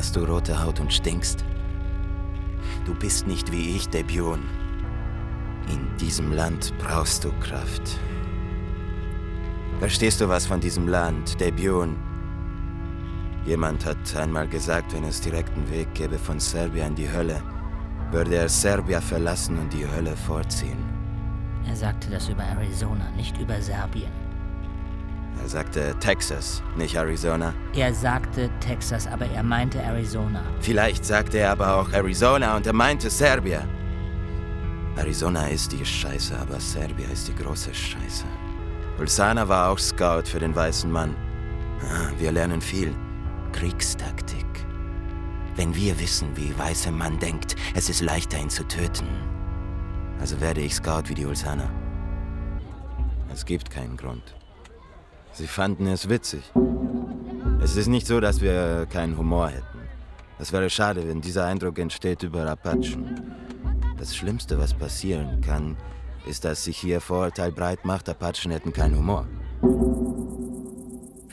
hast du rote Haut und stinkst? Du bist nicht wie ich, Debion. In diesem Land brauchst du Kraft. Verstehst du was von diesem Land, Debion? Jemand hat einmal gesagt, wenn es direkten Weg gäbe von Serbia in die Hölle, würde er Serbia verlassen und die Hölle vorziehen. Er sagte das über Arizona, nicht über Serbien. Er sagte Texas, nicht Arizona. Er sagte Texas, aber er meinte Arizona. Vielleicht sagte er aber auch Arizona und er meinte Serbia. Arizona ist die Scheiße, aber Serbia ist die große Scheiße. Ulsana war auch Scout für den weißen Mann. Wir lernen viel. Kriegstaktik. Wenn wir wissen, wie weißer Mann denkt, es ist leichter, ihn zu töten. Also werde ich Scout wie die Ulsana. Es gibt keinen Grund. Sie fanden es witzig. Es ist nicht so, dass wir keinen Humor hätten. Das wäre schade, wenn dieser Eindruck entsteht über Apachen. Das Schlimmste, was passieren kann, ist, dass sich hier Vorurteil breit macht, Apachen hätten keinen Humor.